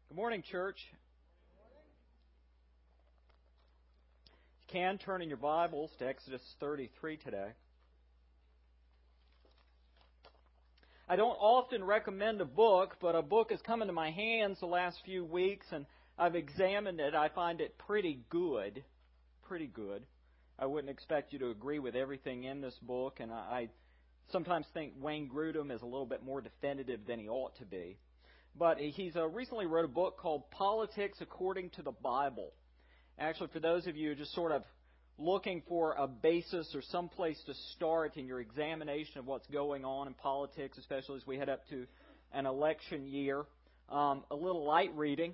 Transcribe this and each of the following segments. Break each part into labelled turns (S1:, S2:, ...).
S1: Good morning, church. You can turn in your Bibles to Exodus 33 today. I don't often recommend a book, but a book has come into my hands the last few weeks, and I've examined it. I find it pretty good. Pretty good. I wouldn't expect you to agree with everything in this book, and I sometimes think Wayne Grudem is a little bit more definitive than he ought to be. But he's recently wrote a book called Politics According to the Bible. Actually, for those of you just sort of looking for a basis or some place to start in your examination of what's going on in politics, especially as we head up to an election year, a little light reading.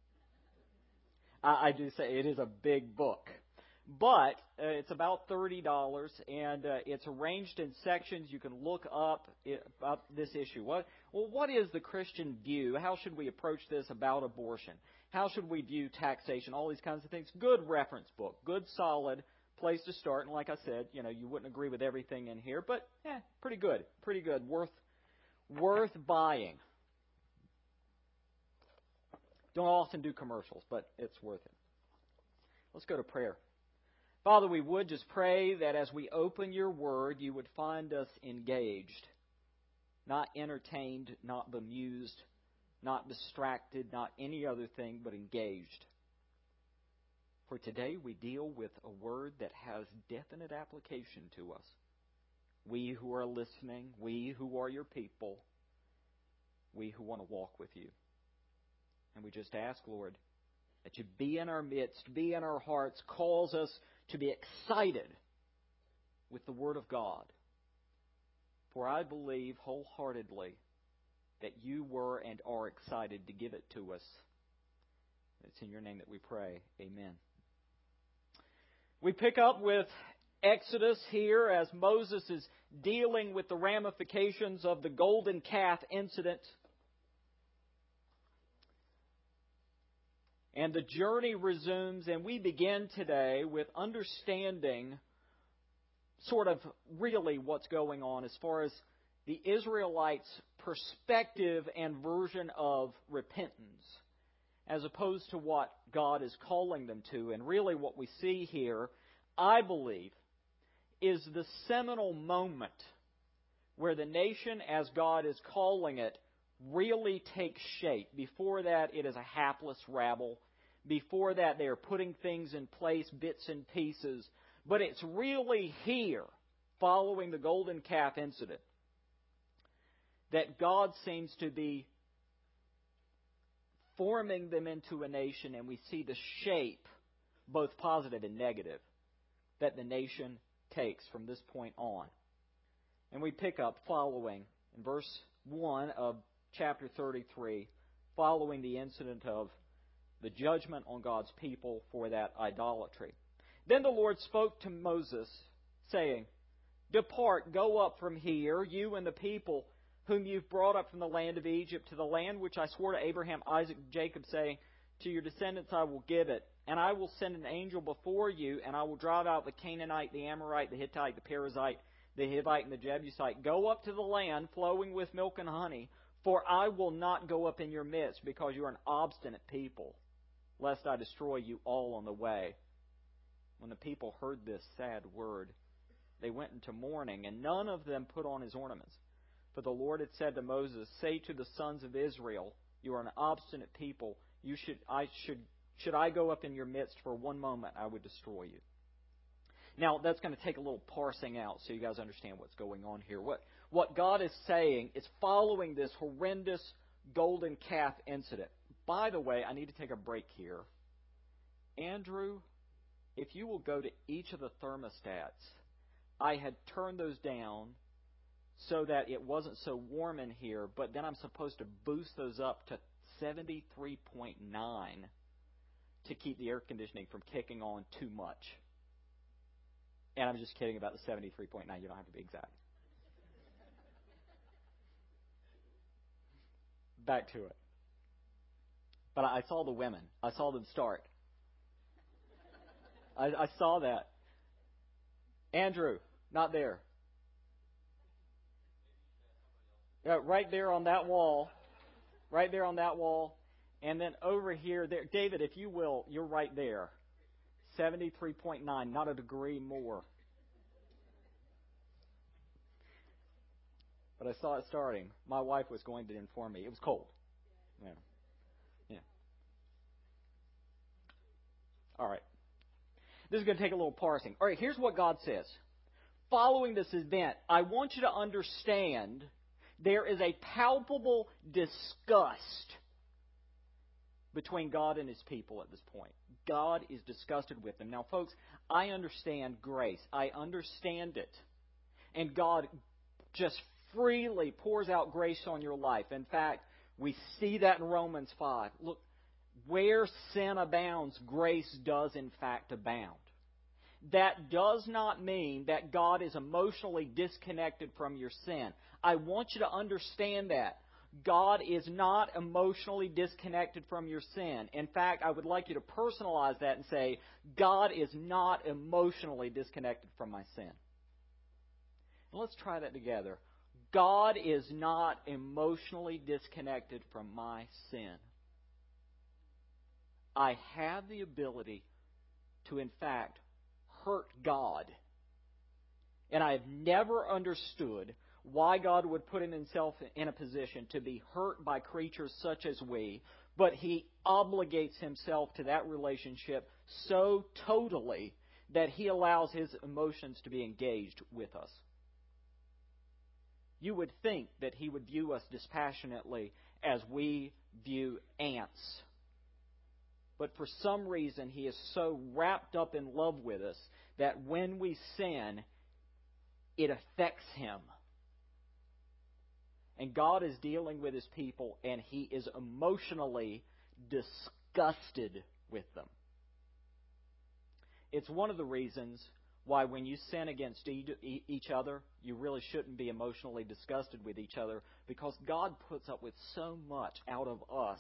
S1: I do say it is a big book. But it's about $30, and it's arranged in sections. You can look up this issue. What is the Christian view? How should we approach this about abortion? How should we view taxation? All these kinds of things. Good reference book. Good, solid place to start. And like I said, you wouldn't agree with everything in here, but pretty good. Pretty good. Worth buying. Don't often do commercials, but it's worth it. Let's go to prayer. Father, we would just pray that as we open your word, you would find us engaged, not entertained, not bemused, not distracted, not any other thing, but engaged. For today we deal with a word that has definite application to us. We who are listening, we who are your people, we who want to walk with you. And we just ask, Lord, that you be in our midst, be in our hearts, cause us to be excited with the Word of God. For I believe wholeheartedly that you were and are excited to give it to us. It's in your name that we pray. Amen. We pick up with Exodus here as Moses is dealing with the ramifications of the golden calf incident. And the journey resumes, and we begin today with understanding sort of really what's going on as far as the Israelites' perspective and version of repentance, as opposed to what God is calling them to. And really what we see here, I believe, is the seminal moment where the nation, as God is calling it, really takes shape. Before that, it is a hapless rabble. Before that, they are putting things in place, bits and pieces. But it's really here, following the golden calf incident, that God seems to be forming them into a nation, and we see the shape, both positive and negative, that the nation takes from this point on. And we pick up following in verse 1 of chapter 33, following the incident of the judgment on God's people for that idolatry. Then the Lord spoke to Moses, saying, "Depart, go up from here, you and the people whom you've brought up from the land of Egypt, to the land which I swore to Abraham, Isaac, and Jacob, saying, to your descendants I will give it. And I will send an angel before you, and I will drive out the Canaanite, the Amorite, the Hittite, the Perizzite, the Hivite, and the Jebusite. Go up to the land flowing with milk and honey, for I will not go up in your midst, because you are an obstinate people, lest I destroy you all on the way." When the people heard this sad word, they went into mourning, and none of them put on his ornaments. For the Lord had said to Moses, "Say to the sons of Israel, you are an obstinate people. Should I go up in your midst for one moment, I would destroy you." Now, that's going to take a little parsing out so you guys understand what's going on here. What God is saying is following this horrendous golden calf incident. By the way, I need to take a break here. Andrew, if you will go to each of the thermostats, I had turned those down so that it wasn't so warm in here, but then I'm supposed to boost those up to 73.9 to keep the air conditioning from kicking on too much. And I'm just kidding about the 73.9. You don't have to be exact. Back to it. But I saw the women. I saw them start. I saw that. Andrew, not there. Right there on that wall. Right there on that wall. And then over here, there, David, if you will, you're right there. 73.9, not a degree more. But I saw it starting. My wife was going to inform me. It was cold. Yeah. Yeah. All right. This is going to take a little parsing. All right, here's what God says. Following this event, I want you to understand there is a palpable disgust between God and His people at this point. God is disgusted with them. Now, folks, I understand grace. I understand it. And God just freely pours out grace on your life. In fact, we see that in Romans 5. Look, where sin abounds, grace does in fact abound. That does not mean that God is emotionally disconnected from your sin. I want you to understand that. God is not emotionally disconnected from your sin. In fact, I would like you to personalize that and say, God is not emotionally disconnected from my sin. And let's try that together. God is not emotionally disconnected from my sin. I have the ability to, in fact, hurt God. And I have never understood why God would put Himself in a position to be hurt by creatures such as we, but He obligates Himself to that relationship so totally that He allows His emotions to be engaged with us. You would think that He would view us dispassionately as we view ants. But for some reason, He is so wrapped up in love with us that when we sin, it affects Him. And God is dealing with His people, and He is emotionally disgusted with them. It's one of the reasons why when you sin against each other, you really shouldn't be emotionally disgusted with each other, because God puts up with so much out of us.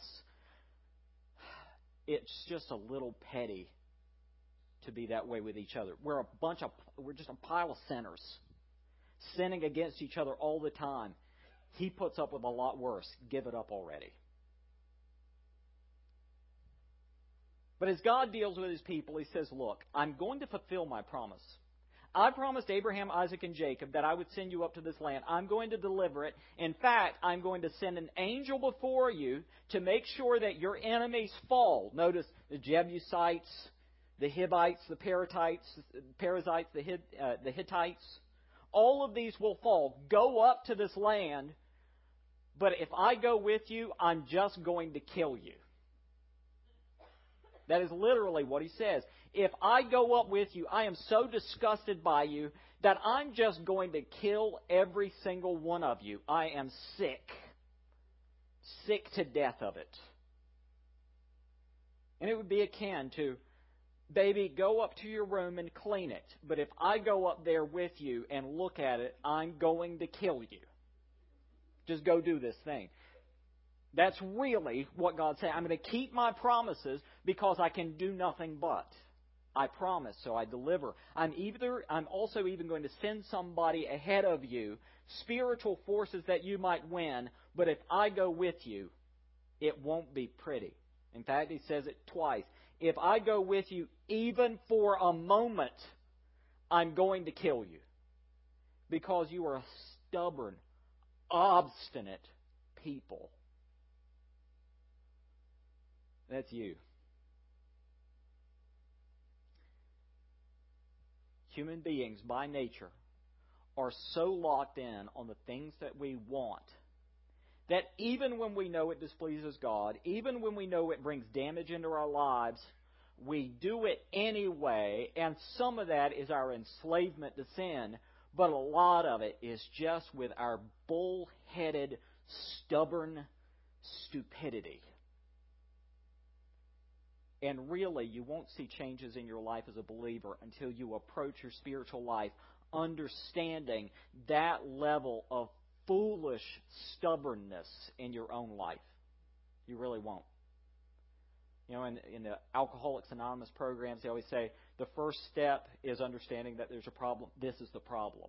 S1: It's just a little petty to be that way with each other. We're just a pile of sinners, sinning against each other all the time. He puts up with a lot worse. Give it up already. But as God deals with His people, He says, look, I'm going to fulfill my promise. I promised Abraham, Isaac, and Jacob that I would send you up to this land. I'm going to deliver it. In fact, I'm going to send an angel before you to make sure that your enemies fall. Notice the Jebusites, the Hivites, the Perizzites, the Hittites. All of these will fall. Go up to this land, but if I go with you, I'm just going to kill you. That is literally what He says. If I go up with you, I am so disgusted by you that I'm just going to kill every single one of you. I am sick. Sick to death of it. And it would be akin to, baby, go up to your room and clean it. But if I go up there with you and look at it, I'm going to kill you. Just go do this thing. That's really what God's saying. I'm going to keep my promises because I can do nothing but. I promise, so I deliver. I'm also even going to send somebody ahead of you, spiritual forces that you might win, but if I go with you, it won't be pretty. In fact, He says it twice. If I go with you, even for a moment, I'm going to kill you. Because you are a stubborn, obstinate people. That's you. Human beings, by nature, are so locked in on the things that we want that even when we know it displeases God, even when we know it brings damage into our lives, we do it anyway, and some of that is our enslavement to sin, but a lot of it is just with our bull-headed, stubborn stupidity. And really, you won't see changes in your life as a believer until you approach your spiritual life understanding that level of foolish stubbornness in your own life. You really won't. You know, in the Alcoholics Anonymous programs, they always say the first step is understanding that there's a problem. This is the problem.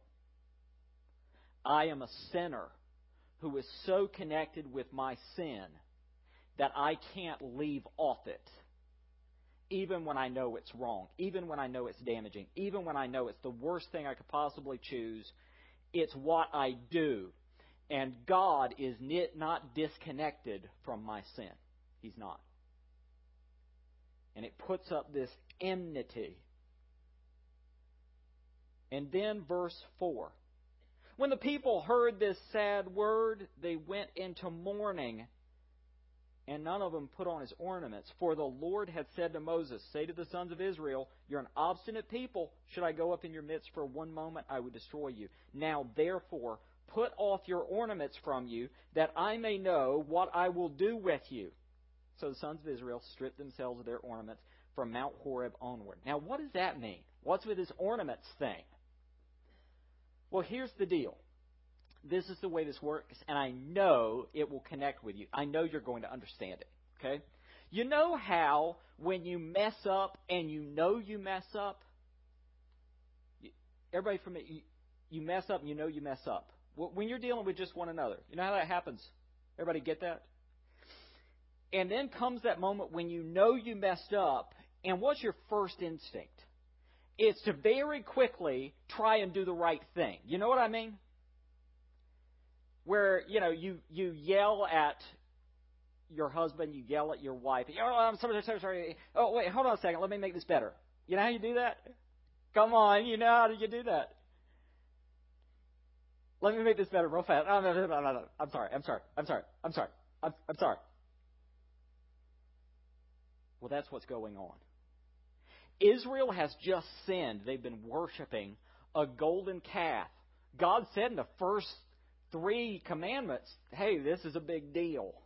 S1: I am a sinner who is so connected with my sin that I can't leave off it, even when I know it's wrong, even when I know it's damaging, even when I know it's the worst thing I could possibly choose. It's what I do. And God is not disconnected from my sin. He's not. And it puts up this enmity. And then verse 4. When the people heard this sad word, they went into mourning, and none of them put on his ornaments. For the Lord had said to Moses, say to the sons of Israel, you're an obstinate people. Should I go up in your midst for one moment, I would destroy you. Now therefore, put off your ornaments from you, that I may know what I will do with you. So the sons of Israel stripped themselves of their ornaments from Mount Horeb onward. Now what does that mean? What's with this ornaments thing? Well, here's the deal. This is the way this works, and I know it will connect with you. I know you're going to understand it, okay? You know how when you mess up and you know you mess up? Everybody from it, you mess up and you know you mess up. When you're dealing with just one another, you know how that happens? Everybody get that? And then comes that moment when you know you messed up, and what's your first instinct? It's to very quickly try and do the right thing. You know what I mean? Where, you yell at your husband, you yell at your wife. Oh, I'm sorry. Oh, wait, hold on a second. Let me make this better. You know how you do that? Come on, you know how you do that. Let me make this better real fast. Oh, no. I'm sorry. Well, that's what's going on. Israel has just sinned. They've been worshiping a golden calf. God said in the first 3 commandments, hey, this is a big deal.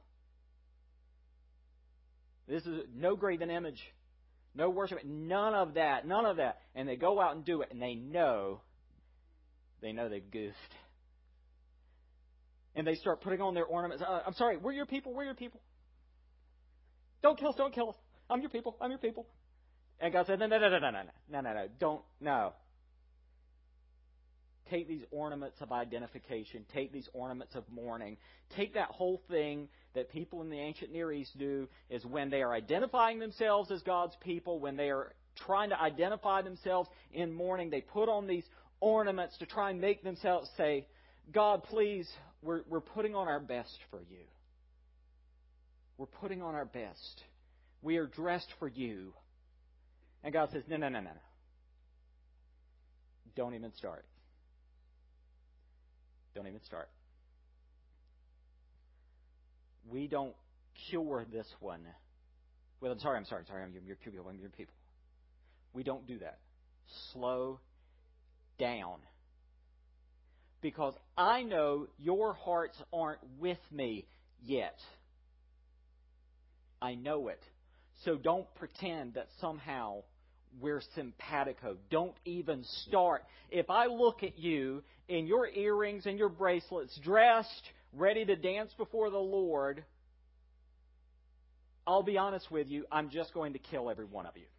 S1: This is no graven image, no worship, none of that. And they go out and do it, and they know they've goofed. And they start putting on their ornaments. I'm sorry, we're your people. Don't kill us. I'm your people. And God said, no. Take these ornaments of identification. Take these ornaments of mourning. Take that whole thing that people in the ancient Near East do, is when they are identifying themselves as God's people, when they are trying to identify themselves in mourning, they put on these ornaments to try and make themselves say, God, please, we're putting on our best for you. We're putting on our best. We are dressed for you. And God says, no. Don't even start. We don't cure this one. Well, I'm sorry. I'm your people. We don't do that. Slow down. Because I know your hearts aren't with me yet. I know it. So don't pretend that somehow we're simpatico. Don't even start. If I look at you in your earrings and your bracelets, dressed, ready to dance before the Lord, I'll be honest with you, I'm just going to kill every one of you.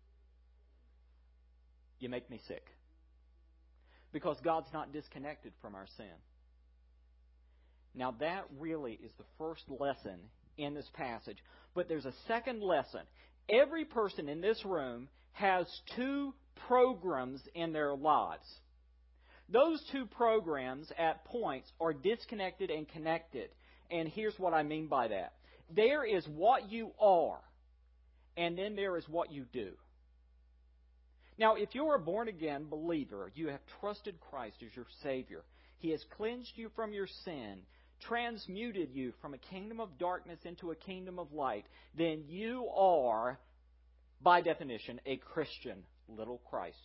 S1: You make me sick. Because God's not disconnected from our sin. Now that really is the first lesson in this passage. But there's a second lesson. Every person in this room has 2 programs in their lives. Those 2 programs at points are disconnected and connected. And here's what I mean by that. There is what you are, and then there is what you do. Now, if you're a born-again believer, you have trusted Christ as your Savior. He has cleansed you from your sin, transmuted you from a kingdom of darkness into a kingdom of light, then you are, by definition, a Christian, little Christ.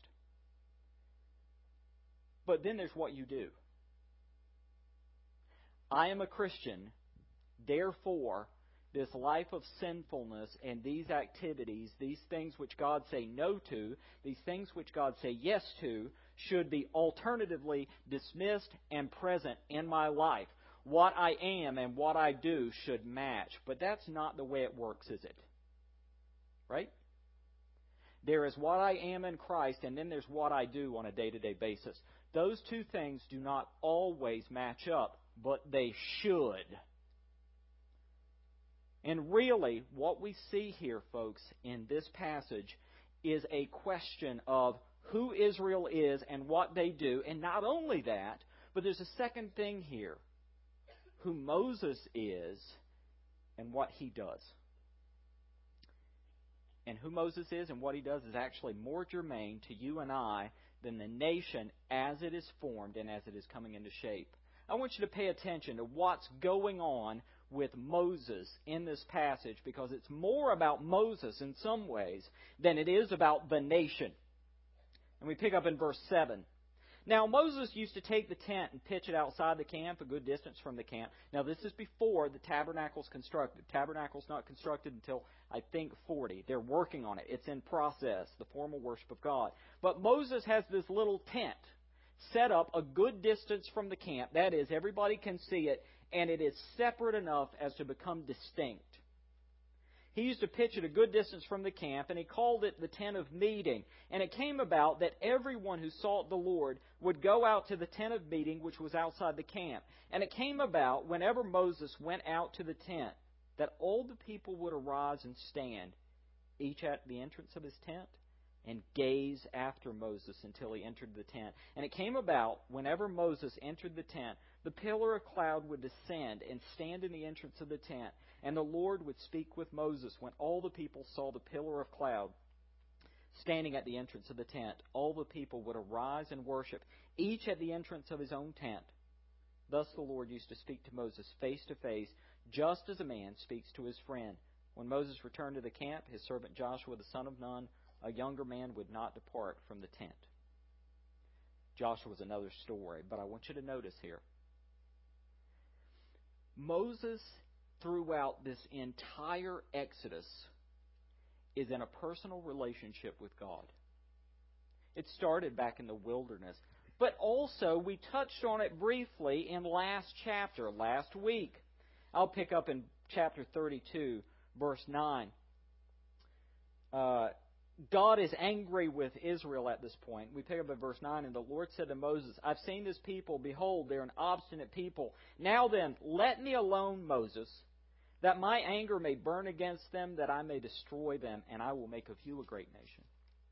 S1: But then there's what you do. I am a Christian, therefore, this life of sinfulness and these activities, these things which God say no to, these things which God say yes to, should be alternatively dismissed and present in my life. What I am and what I do should match. But that's not the way it works, is it? Right? There is what I am in Christ, and then there's what I do on a day-to-day basis. Those 2 things do not always match up, but they should. And really, what we see here, folks, in this passage is a question of who Israel is and what they do. And not only that, but there's a second thing here. Who Moses is and what he does. And who Moses is and what he does is actually more germane to you and I than the nation as it is formed and as it is coming into shape. I want you to pay attention to what's going on with Moses in this passage, because it's more about Moses in some ways than it is about the nation. And we pick up in verse 7. Now Moses used to take the tent and pitch it outside the camp, a good distance from the camp. Now this is before the tabernacle's constructed. The tabernacle's not constructed until, I think, 40. They're working on it. It's in process, the formal worship of God. But Moses has this little tent set up a good distance from the camp. That is, everybody can see it, and it is separate enough as to become distinct. He used to pitch it a good distance from the camp, and he called it the tent of meeting. And it came about that everyone who sought the Lord would go out to the tent of meeting, which was outside the camp. And it came about, whenever Moses went out to the tent, that all the people would arise and stand, each at the entrance of his tent, and gaze after Moses until he entered the tent. And it came about, whenever Moses entered the tent, the pillar of cloud would descend and stand in the entrance of the tent. And the Lord would speak with Moses when all the people saw the pillar of cloud standing at the entrance of the tent. All the people would arise and worship, each at the entrance of his own tent. Thus the Lord used to speak to Moses face to face, just as a man speaks to his friend. When Moses returned to the camp, his servant Joshua the son of Nun, a younger man, would not depart from the tent. Joshua was another story, but I want you to notice here. Moses, throughout this entire Exodus, is in a personal relationship with God. It started back in the wilderness. But also, we touched on it briefly in last week. I'll pick up in chapter 32, verse 9. God is angry with Israel at this point. We pick up at verse 9, and the Lord said to Moses, I've seen this people. Behold, they're an obstinate people. Now then, let me alone, Moses, that my anger may burn against them, that I may destroy them, and I will make of you a great nation.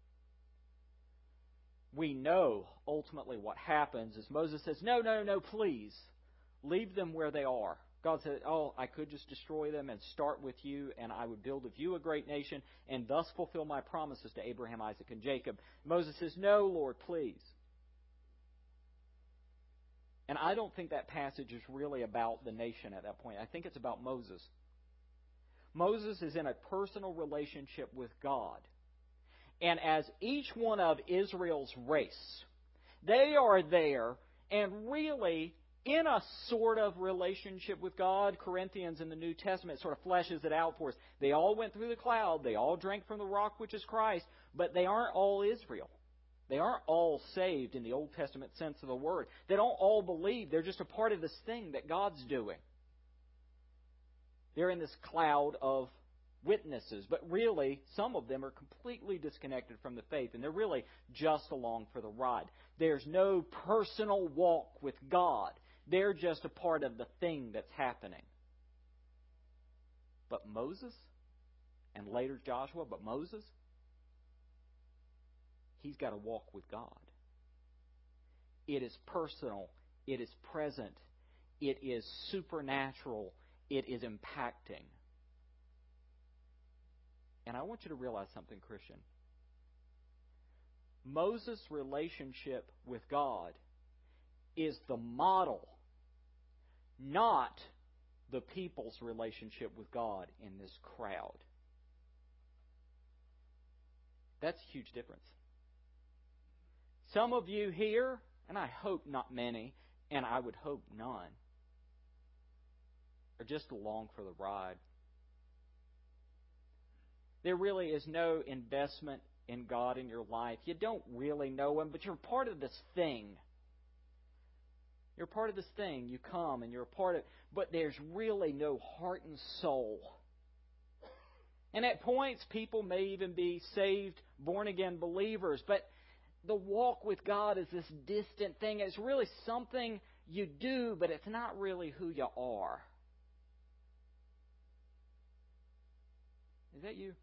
S1: We know ultimately what happens is Moses says, no, please, leave them where they are. God said, I could just destroy them and start with you, and I would build of you a great nation, and thus fulfill my promises to Abraham, Isaac, and Jacob. Moses says, no, Lord, please. And I don't think that passage is really about the nation at that point. I think it's about Moses. Moses is in a personal relationship with God. And as each one of Israel's race, they are there and really in a sort of relationship with God. Corinthians in the New Testament sort of fleshes it out for us. They all went through the cloud. They all drank from the rock, which is Christ. But they aren't all Israel. They aren't all saved in the Old Testament sense of the word. They don't all believe. They're just a part of this thing that God's doing. They're in this cloud of witnesses. But really, some of them are completely disconnected from the faith. And they're really just along for the ride. There's no personal walk with God. They're just a part of the thing that's happening. But Moses, and later Joshua, but Moses, he's got to walk with God. It is personal. It is present. It is supernatural. It is impacting. And I want you to realize something, Christian. Moses' relationship with God is the model, not the people's relationship with God in this crowd. That's a huge difference. Some of you here, and I hope not many, and I would hope none, are just along for the ride. There really is no investment in God in your life. You don't really know Him, but you're part of this thing. You're part of this thing. You come and you're a part of it, but there's really no heart and soul. And at points, people may even be saved, born-again believers, but the walk with God is this distant thing. It's really something you do, but it's not really who you are. Is that you?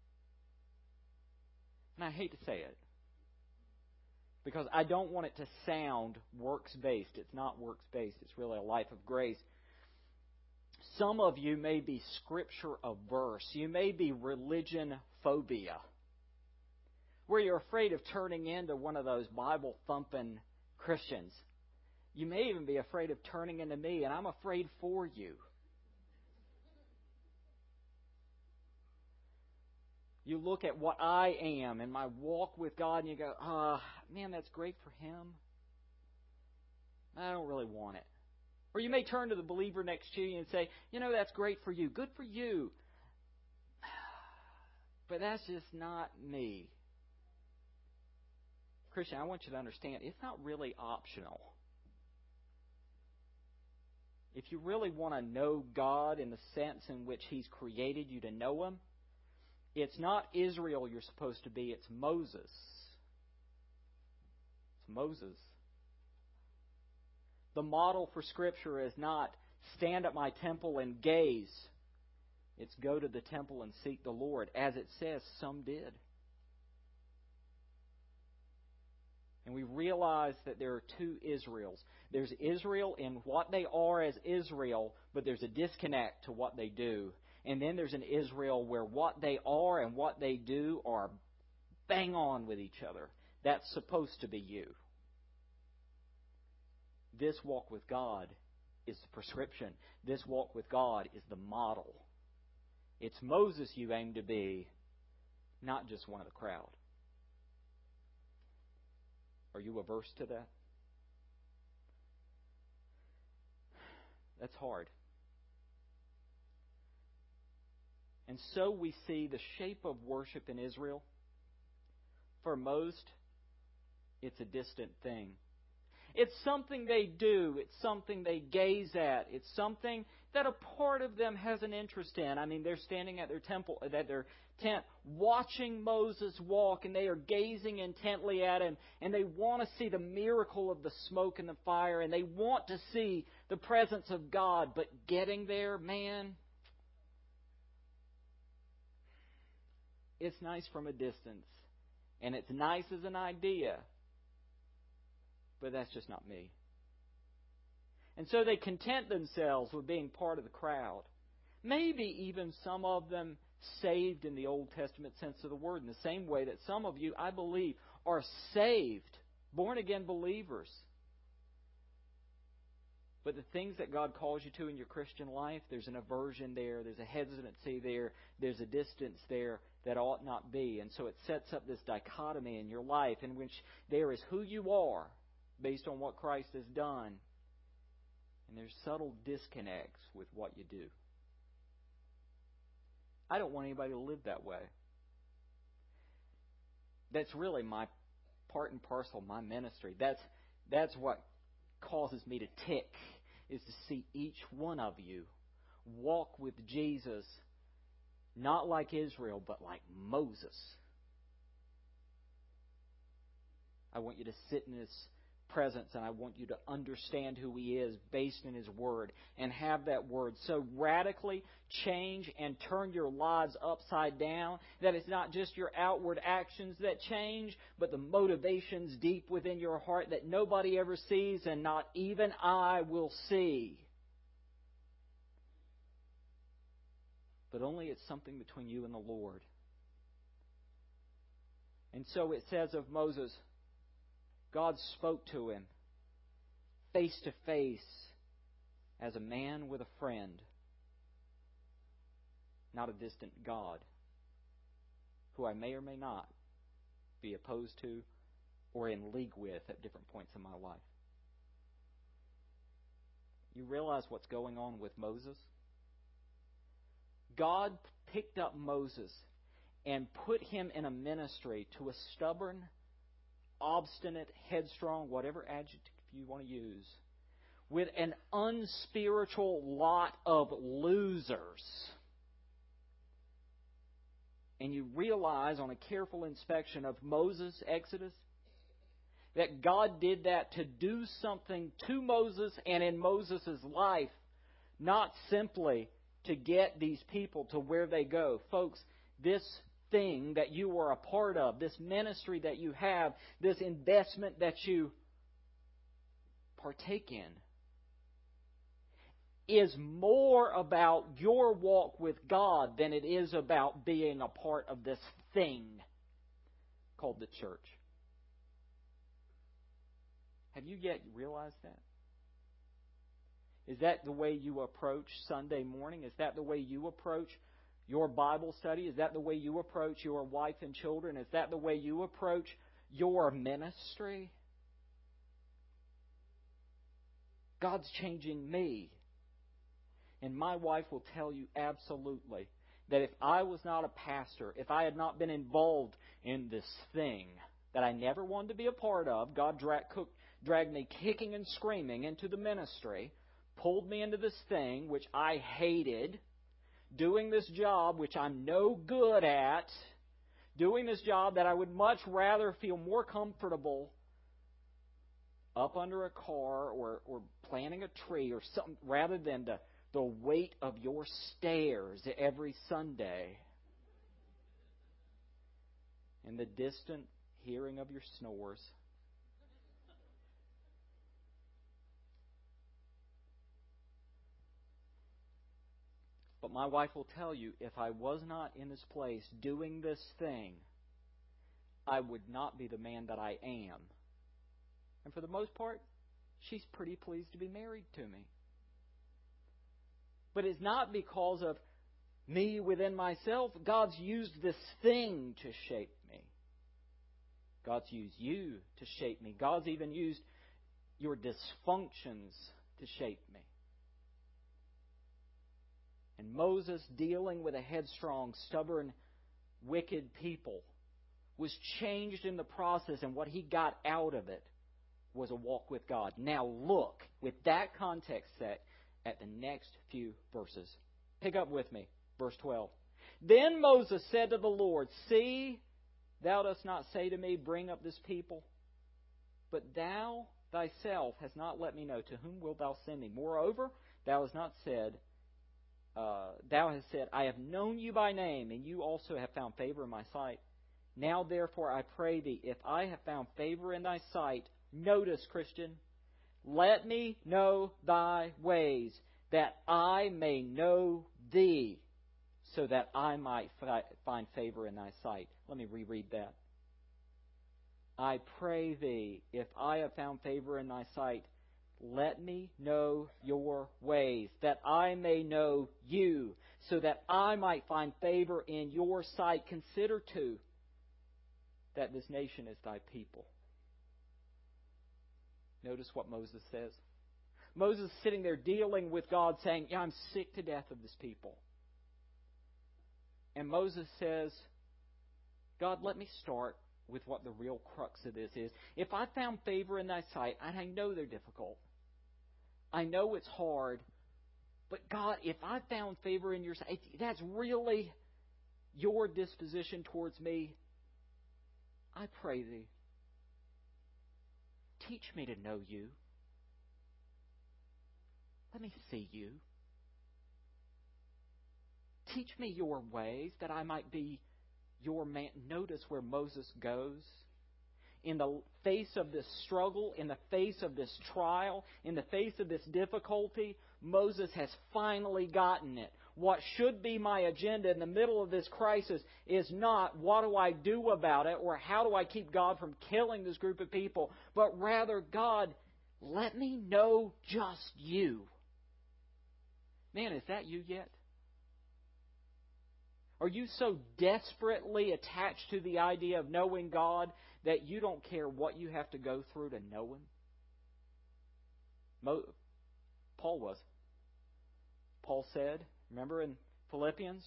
S1: And I hate to say it, because I don't want it to sound works-based. It's not works-based. It's really a life of grace. Some of you may be Scripture averse. You may be religion phobia, where you're afraid of turning into one of those Bible-thumping Christians. You may even be afraid of turning into me, and I'm afraid for you. You look at what I am and my walk with God, and you go, man, that's great for him. I don't really want it. Or you may turn to the believer next to you and say, that's great for you. Good for you. But that's just not me. Christian, I want you to understand, it's not really optional. If you really want to know God in the sense in which He's created you to know Him, it's not Israel you're supposed to be, it's Moses. It's Moses. The model for Scripture is not stand at my temple and gaze. It's go to the temple and seek the Lord. As it says, some did. And we realize that there are two Israels. There's Israel in what they are as Israel, but there's a disconnect to what they do. And then there's an Israel where what they are and what they do are bang on with each other. That's supposed to be you. This walk with God is the prescription. This walk with God is the model. It's Moses you aim to be, not just one of the crowd. Are you averse to that? That's hard. And so we see the shape of worship in Israel. For most, it's a distant thing. It's something they do. It's something they gaze at. It's something that a part of them has an interest in. I mean, they're standing at their tent, watching Moses walk, and they are gazing intently at him, and they want to see the miracle of the smoke and the fire, and they want to see the presence of God. But getting there, man, it's nice from a distance, and it's nice as an idea, but that's just not me. And so they content themselves with being part of the crowd. Maybe even some of them saved in the Old Testament sense of the word, in the same way that some of you, I believe, are saved, born-again believers. But the things that God calls you to in your Christian life, there's an aversion there, there's a hesitancy there, there's a distance there that ought not be. And so it sets up this dichotomy in your life in which there is who you are based on what Christ has done, and there's subtle disconnects with what you do. I don't want anybody to live that way. That's really my part and parcel of my ministry. That's what causes me to tick, is to see each one of you walk with Jesus, not like Israel, but like Moses. I want you to sit in His presence, and I want you to understand who He is based in His Word, and have that Word so radically change and turn your lives upside down that it's not just your outward actions that change, but the motivations deep within your heart that nobody ever sees, and not even I will see. But only it's something between you and the Lord. And so it says of Moses, God spoke to him face to face as a man with a friend, not a distant God who I may or may not be opposed to or in league with at different points in my life. You realize what's going on with Moses? God picked up Moses and put him in a ministry to a stubborn, obstinate, headstrong, whatever adjective you want to use, with an unspiritual lot of losers. And you realize on a careful inspection of Moses' Exodus that God did that to do something to Moses and in Moses' life, not simply to get these people to where they go. Folks, this thing that you are a part of, this ministry that you have, this investment that you partake in, is more about your walk with God than it is about being a part of this thing called the church. Have you yet realized that? Is that the way you approach Sunday morning? Is that the way you approach your Bible study? Is that the way you approach your wife and children? Is that the way you approach your ministry? God's changing me. And my wife will tell you absolutely that if I was not a pastor, if I had not been involved in this thing that I never wanted to be a part of, God dragged me kicking and screaming into the ministry, pulled me into this thing which I hated, doing this job which I'm no good at, doing this job that I would much rather feel more comfortable up under a car or planting a tree or something rather than the weight of your stares every Sunday and the distant hearing of your snores. But my wife will tell you, if I was not in this place doing this thing, I would not be the man that I am. And for the most part, she's pretty pleased to be married to me. But it's not because of me within myself. God's used this thing to shape me. God's used you to shape me. God's even used your dysfunctions to shape me. And Moses, dealing with a headstrong, stubborn, wicked people, was changed in the process, and what he got out of it was a walk with God. Now look, with that context set, at the next few verses. Pick up with me, verse 12. Then Moses said to the Lord, See, thou dost not say to me, Bring up this people, but thou thyself hast not let me know, to whom wilt thou send me? Moreover, thou hast said, I have known you by name, and you also have found favor in my sight. Now therefore I pray thee, if I have found favor in thy sight, notice, Christian, let me know thy ways, that I may know thee, so that I might find favor in thy sight. Let me reread that. I pray thee, if I have found favor in thy sight, let me know your ways, that I may know you, so that I might find favor in your sight. Consider, too, that this nation is thy people. Notice what Moses says. Moses is sitting there dealing with God, saying, I'm sick to death of this people. And Moses says, God, let me start with what the real crux of this is. If I found favor in thy sight, and I know they're difficult, I know it's hard, but God, if I found favor in your sight, that's really your disposition towards me, I pray thee, teach me to know you. Let me see you. Teach me your ways, that I might be your man. Notice where Moses goes. In the face of this struggle, in the face of this trial, in the face of this difficulty, Moses has finally gotten it. What should be my agenda in the middle of this crisis is not what do I do about it or how do I keep God from killing this group of people, but rather, God, let me know just you. Man, is that you yet? Are you so desperately attached to the idea of knowing God that you don't care what you have to go through to know Him? Paul was. Paul said, remember in Philippians,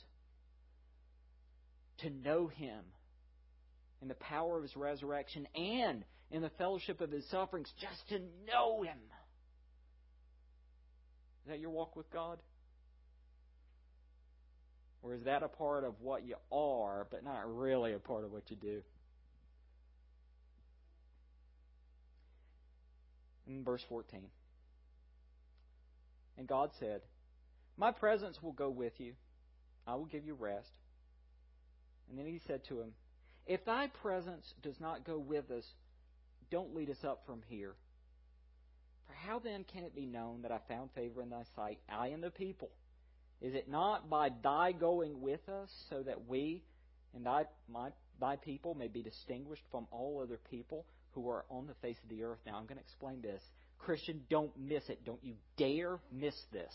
S1: to know Him in the power of His resurrection and in the fellowship of His sufferings, just to know Him. Is that your walk with God? Or is that a part of what you are, but not really a part of what you do? In verse 14. And God said, My presence will go with you. I will give you rest. And then he said to him, If thy presence does not go with us, don't lead us up from here. For how then can it be known that I found favor in thy sight, I and the people? Is it not by thy going with us, so that we and thy people may be distinguished from all other people who are on the face of the earth? Now, I'm going to explain this. Christian, don't miss it. Don't you dare miss this.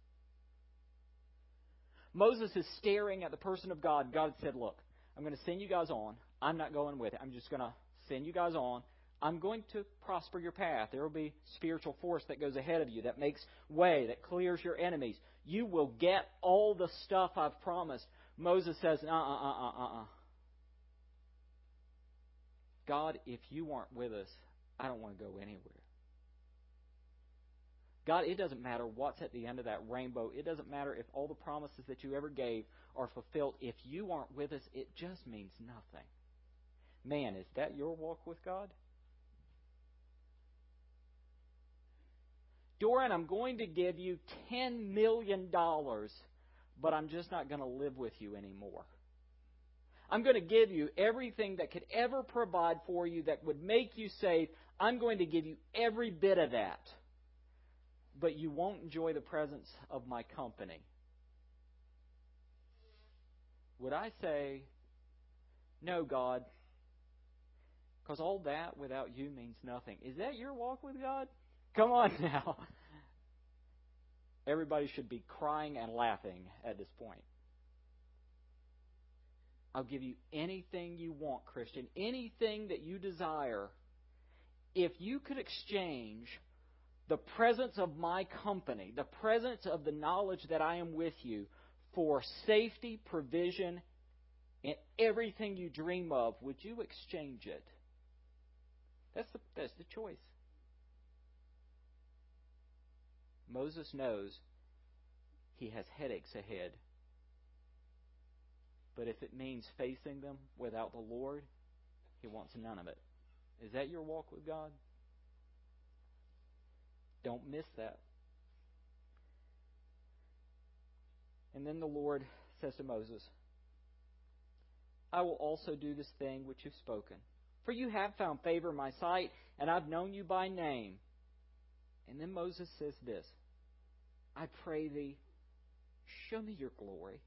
S1: Moses is staring at the person of God. God said, look, I'm going to send you guys on. I'm not going with it. I'm just going to send you guys on. I'm going to prosper your path. There will be spiritual force that goes ahead of you, that makes way, that clears your enemies. You will get all the stuff I've promised. Moses says, God, if you aren't with us, I don't want to go anywhere. God, it doesn't matter what's at the end of that rainbow. It doesn't matter if all the promises that you ever gave are fulfilled. If you aren't with us, it just means nothing. Man, is that your walk with God? Doran, I'm going to give you $10 million, but I'm just not going to live with you anymore. I'm going to give you everything that could ever provide for you that would make you safe. I'm going to give you every bit of that. But you won't enjoy the presence of my company. Would I say, no, God, because all that without you means nothing? Is that your walk with God? Come on now. Everybody should be crying and laughing at this point. I'll give you anything you want, Christian, anything that you desire. If you could exchange the presence of my company, the presence of the knowledge that I am with you, for safety, provision, and everything you dream of, would you exchange it? That's the choice. Moses knows he has headaches ahead. But if it means facing them without the Lord, he wants none of it. Is that your walk with God? Don't miss that. And then the Lord says to Moses, I will also do this thing which you've spoken. For you have found favor in my sight, and I've known you by name. And then Moses says this, I pray thee, show me your glory.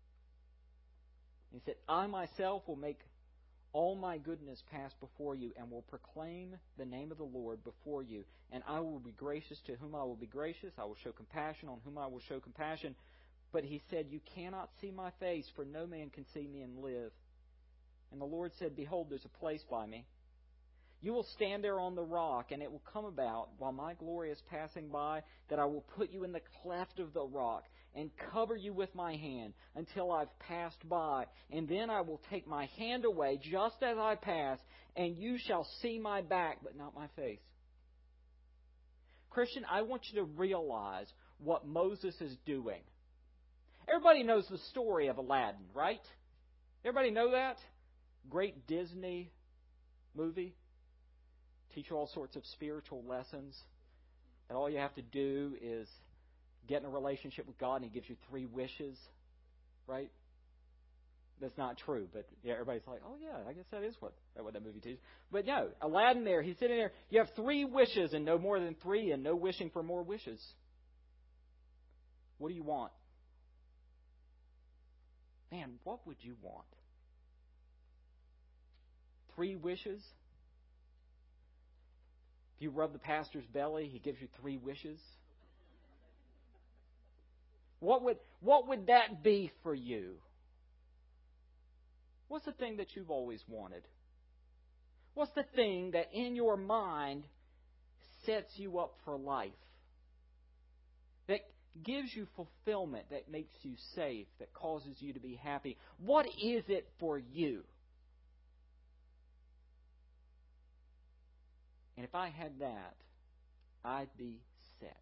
S1: He said, I myself will make all my goodness pass before you, and will proclaim the name of the Lord before you. And I will be gracious to whom I will be gracious. I will show compassion on whom I will show compassion. But he said, you cannot see my face, for no man can see me and live. And the Lord said, behold, there's a place by me. You will stand there on the rock, and it will come about, while my glory is passing by, that I will put you in the cleft of the rock, and cover you with my hand, until I've passed by. And then I will take my hand away, just as I pass, and you shall see my back, but not my face. Christian, I want you to realize what Moses is doing. Everybody knows the story of Aladdin, right? Everybody know that? Great Disney movie. Teach you all sorts of spiritual lessons. And all you have to do is get in a relationship with God and He gives you 3 wishes. Right? That's not true, but yeah, everybody's like, oh yeah, I guess that is what that movie teaches. But no, Aladdin there, he's sitting there, you have 3 wishes and no more than 3 and no wishing for more wishes. What do you want? Man, what would you want? 3 wishes? If you rub the pastor's belly, he gives you 3 wishes. What would that be for you? What's the thing that you've always wanted? What's the thing that in your mind sets you up for life? That gives you fulfillment, that makes you safe, that causes you to be happy. What is it for you? And if I had that, I'd be set.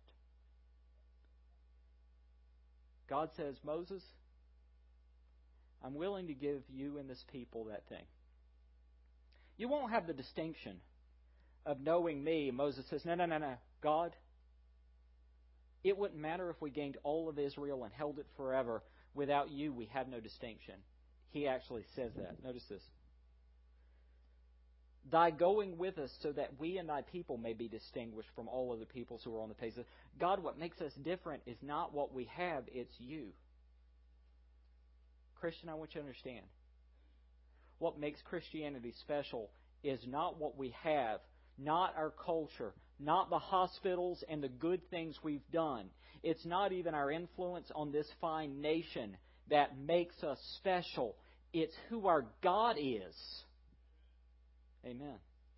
S1: God says, Moses, I'm willing to give you and this people that thing. You won't have the distinction of knowing me. Moses says, no. God, It wouldn't matter if we gained all of Israel and held it forever. Without you, we have no distinction. He actually says that. Notice this. Thy going with us so that we and thy people may be distinguished from all other peoples who are on the face of... God, what makes us different is not what we have, it's you. Christian, I want you to understand. What makes Christianity special is not what we have, not our culture, not the hospitals and the good things we've done. It's not even our influence on this fine nation that makes us special. It's who our God is. Amen.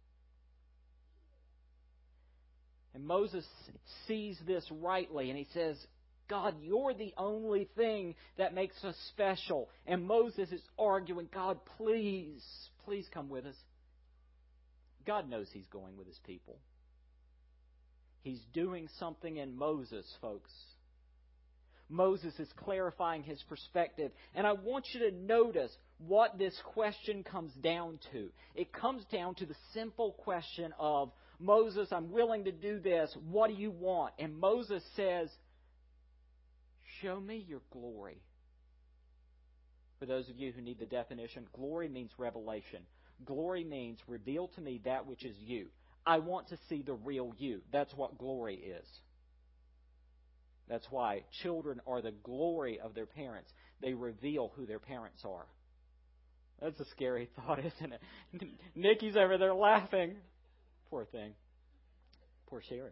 S1: And Moses sees this rightly, and he says, God, you're the only thing that makes us special. And Moses is arguing, God, please come with us. God knows He's going with His people. He's doing something in Moses, folks. Moses is clarifying his perspective. And I want you to notice what this question comes down to. It comes down to the simple question of, Moses, I'm willing to do this. What do you want? And Moses says, show me your glory. For those of you who need the definition, glory means revelation. Glory means reveal to me that which is you. I want to see the real you. That's what glory is. That's why children are the glory of their parents. They reveal who their parents are. That's a scary thought, isn't it? Nikki's over there laughing. Poor thing. Poor Sherry.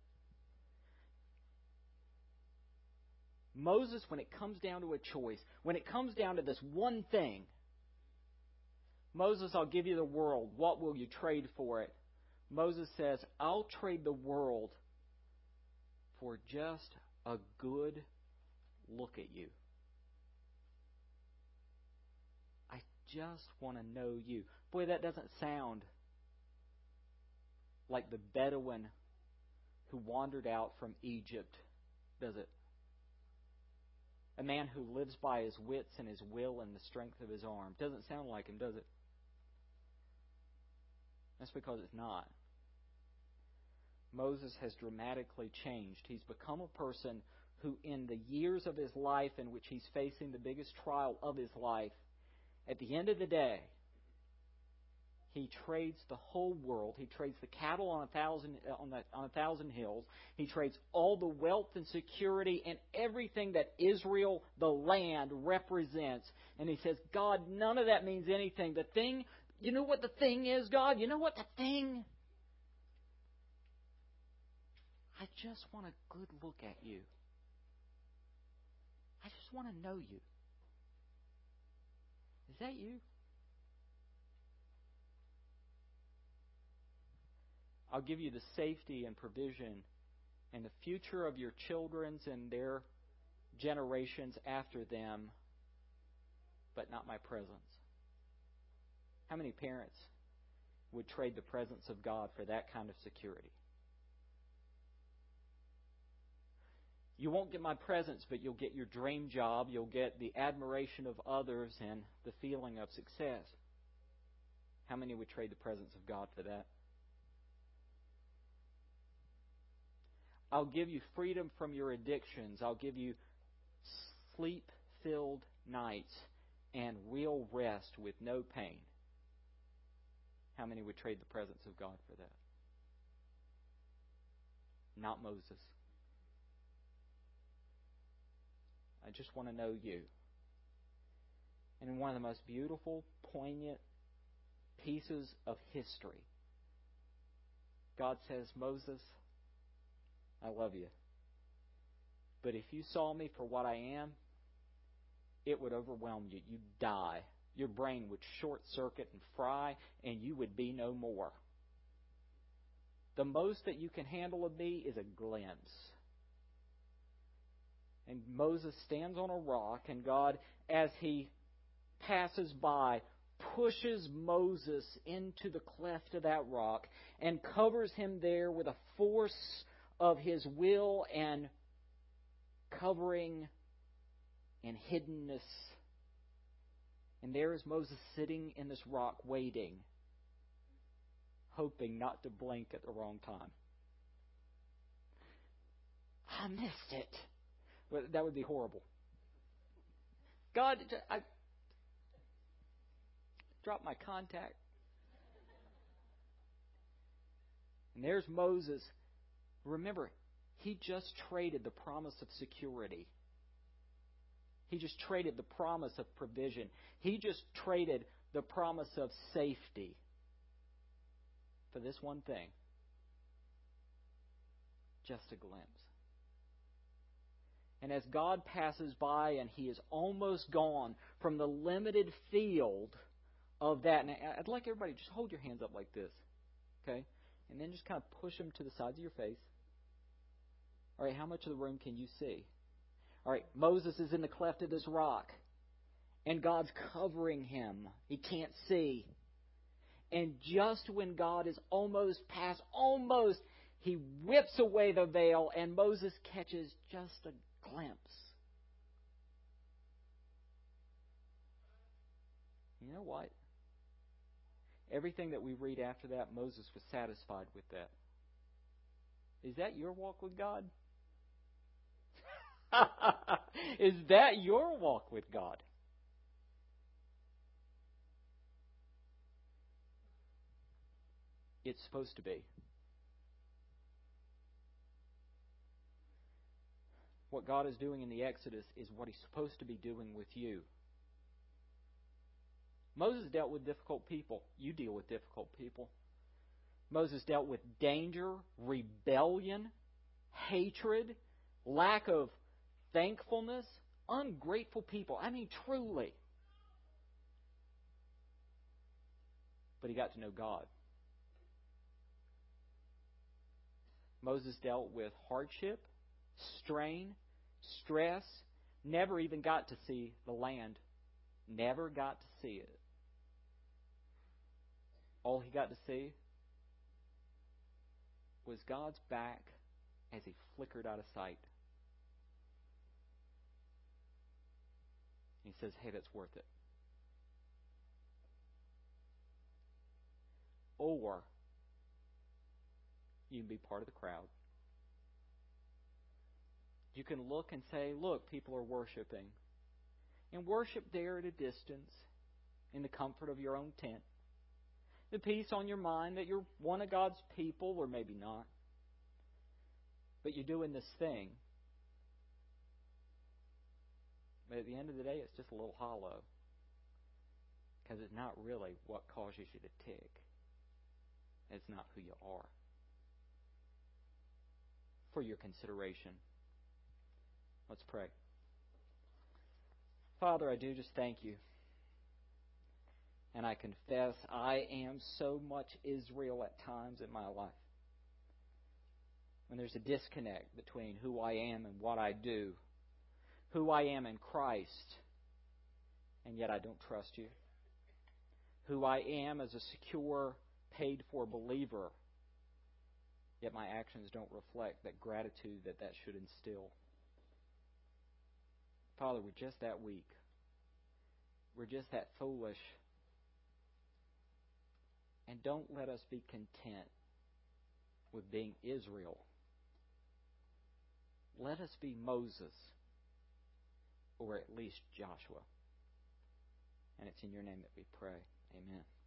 S1: Moses, when it comes down to a choice, when it comes down to this one thing, Moses, I'll give you the world. What will you trade for it? Moses says, I'll trade the world for just a good look at you. I just want to know you. Boy, that doesn't sound like the Bedouin who wandered out from Egypt, does it? A man who lives by his wits and his will and the strength of his arm. Doesn't sound like him, does it? That's because it's not. Moses has dramatically changed. He's become a person who, in the years of his life in which he's facing the biggest trial of his life, at the end of the day, he trades the whole world. He trades the cattle on a thousand hills. He trades all the wealth and security and everything that Israel, the land, represents. And he says, God, none of that means anything. The thing, you know what the thing is, God? You know what the thing? I just want a good look at you. I just want to know you. Is that you? I'll give you the safety and provision and the future of your children's and their generations after them, but not my presence. How many parents would trade the presence of God for that kind of security? You won't get my presence, but you'll get your dream job, you'll get the admiration of others and the feeling of success. How many would trade the presence of God for that? I'll give you freedom from your addictions. I'll give you sleep-filled nights and real rest with no pain. How many would trade the presence of God for that? Not Moses. I just want to know you. And in one of the most beautiful, poignant pieces of history, God says, Moses, I love you. But if you saw me for what I am, it would overwhelm you. You'd die. Your brain would short circuit and fry, and you would be no more. The most that you can handle of me is a glimpse. And Moses stands on a rock, and God, as he passes by, pushes Moses into the cleft of that rock and covers him there with a force of his will and covering and hiddenness. And there is Moses sitting in this rock waiting, hoping not to blink at the wrong time. I missed it. Well, that would be horrible. God, I dropped my contact. And there's Moses. Remember, he just traded the promise of security. He just traded the promise of provision. He just traded the promise of safety for this one thing. Just a glimpse. And as God passes by and he is almost gone from the limited field of that, and I'd like everybody just hold your hands up like this, okay? And then just kind of push them to the sides of your face. All right, how much of the room can you see? All right, Moses is in the cleft of this rock, and God's covering him. He can't see. And just when God is almost past, he whips away the veil, and Moses catches just a glimpse. You know what? Everything that we read after that, Moses was satisfied with that. Is that your walk with God? Is that your walk with God? It's supposed to be. What God is doing in the Exodus is what He's supposed to be doing with you. Moses dealt with difficult people. You deal with difficult people. Moses dealt with danger, rebellion, hatred, lack of thankfulness, ungrateful people. I mean, truly. But he got to know God. Moses dealt with hardship, strain, stress, never even got to see the land. Never got to see it. All he got to see was God's back as he flickered out of sight. He says, hey, that's worth it. Or you can be part of the crowd. You can look and say, look, people are worshiping. And worship there at a distance in the comfort of your own tent. The peace on your mind that you're one of God's people, or maybe not. But you're doing this thing. But at the end of the day, it's just a little hollow. Because it's not really what causes you to tick. It's not who you are. For your consideration, let's pray. Father, I do just thank you. And I confess I am so much Israel at times in my life. When there's a disconnect between who I am and what I do. Who I am in Christ, and yet I don't trust you. Who I am as a secure, paid-for believer, yet my actions don't reflect that gratitude that should instill. Father, we're just that weak. We're just that foolish. And don't let us be content with being Israel. Let us be Moses. Or at least Joshua. And it's in your name that we pray. Amen.